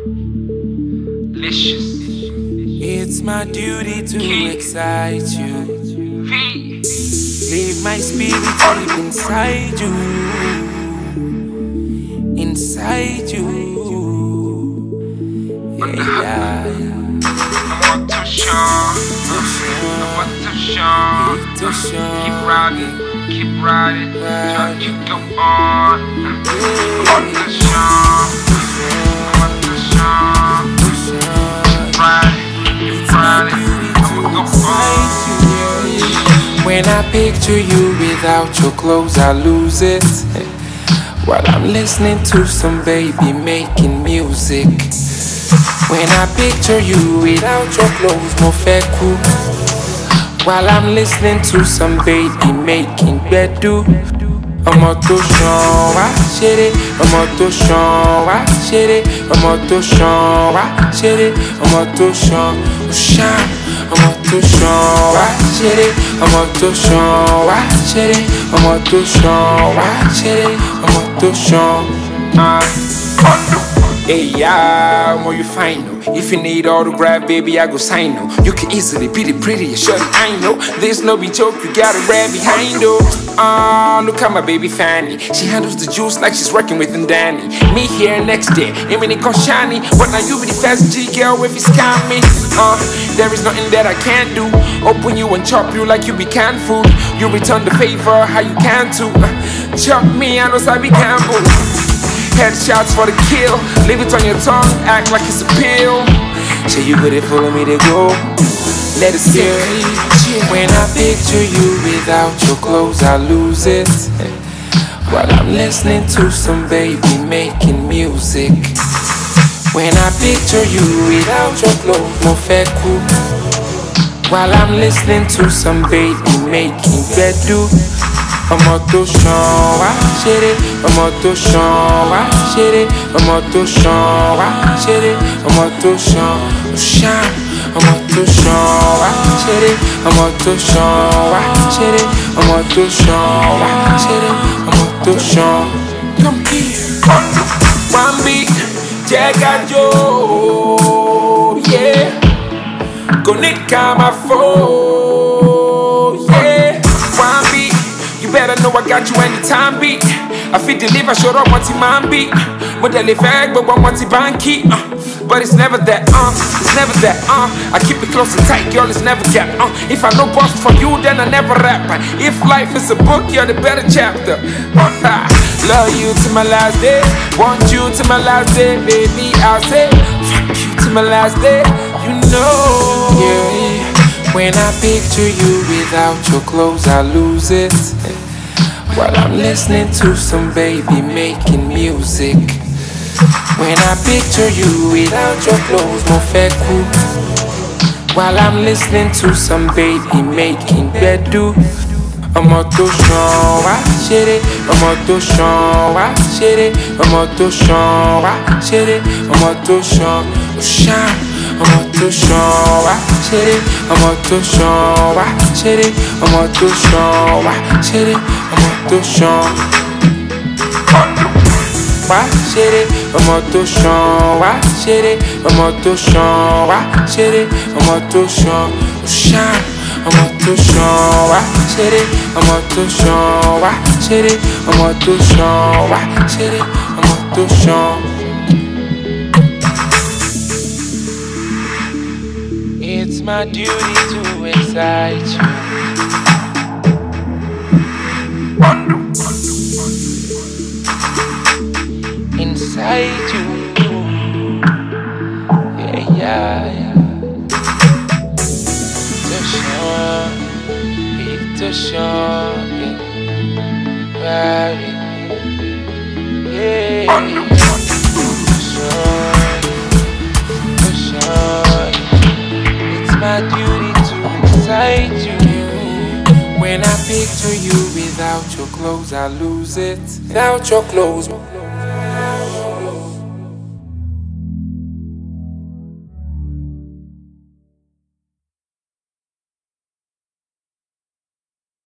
Licious. It's my duty to excite you. Leave my spirit deep inside you. Inside you. Yeah. I'm on too strong. I'm on too strong. Keep riding, keep riding. Try to go on. I'm on too strong. I'm on too strong. Keep riding, keep riding. I'm gonna go on. When I picture you without your clothes, I lose it. While I'm listening to some baby making music. When I picture you without your clothes, mo fẹ́ kú. While I'm listening to some baby making bedu. Ọmọ tó ṣàn wá ṣeré, ọmọ tó ṣàn wá ṣeré, ọmọ tó ṣàn wá ṣeré, ọmọ tó ṣàn ṣàn, ọmọ tó ṣàn wá ṣeré, ọmọ tó ṣàn wá ṣeré, ọmọ tó ṣàn wá ṣeré, ọmọ tó ṣàn. Hey, yeah, more you find no. If you need autograph, baby, I go sign no. You can easily be the prettiest shorty, I know. This no be joke, you gotta rap behind though. Look at my baby Fanny. She handles the juice like she's working with Danny. Me here next day, Emily Koshani. But now you be the fast G girl if you scam me. There is nothing that I can't do. Open you and chop you like you be canned food. You return the favor, how you can too. Chop me, I know Sabi Campbell. Headshots for the kill. Leave it on your tongue, act like it's a pill. So you good at follow me to go. Let it sink. When I picture you without your clothes, I lose it. While I'm listening to some baby making music. When I picture you without your clothes, mo fẹ́ kú. While I'm listening to some baby making bedu. Ọmọ tó ṣàn wá ṣeré, ọmọ tó ṣàn wá ṣeré, ọmọ tó ṣàn wá ṣeré, ọmọ tó ṣàn ṣàn, ọmọ tó ṣàn wá ṣeré, ọmọ tó ṣàn wá ṣeré, ọmọ tó ṣàn wá ṣeré, ọmọ tó ṣàn. Come here. One beat, jẹ́ ká jó, yeah. Kò ní ká máa fò, yeah. One beat. Better know I got you anytime, beat. I fit deliver, show up what man beat. Model effect, but what banky. But it's never that, it's never that, I keep it close and tight, girl, it's never that, If I no bust for you, then I never rap. If life is a book, you're the better chapter. Love you to my last day, want you to my last day, baby. I'll say, fuck you to my last day, you know. Yeah. When I picture you without your clothes, I lose it. While I'm listening to some baby making music. When I picture you without your clothes, mo fẹ́ kú. While I'm listening to some baby making bedu. Ọmọ tó ṣàn wá ṣeré, ọmọ tó ṣàn wá ṣeré, ọmọ tó ṣàn wá ṣeré, ọmọ tó ṣàn ṣàn. Ọmọ tó ṣàn wá ṣeré, ọmọ tó ṣàn wá ṣeré, ọmọ tó ṣàn wá ṣeré, ọmọ tó ṣàn wá ṣeré, ọmọ tó ṣàn wá ṣeré, ọmọ tó ṣàn wá ṣeré, ọmọ tó ṣàn ṣàn, ọmọ tó ṣàn wá ṣeré, ọmọ tó ṣàn wá ṣeré, ọmọ tó ṣàn wá ṣeré, ọmọ tó ṣàn. It's my duty to excite you. Inside you. Yeah, yeah. It's a shot, yeah. My duty to excite you. When I picture you without your clothes, I lose it. Without your clothes.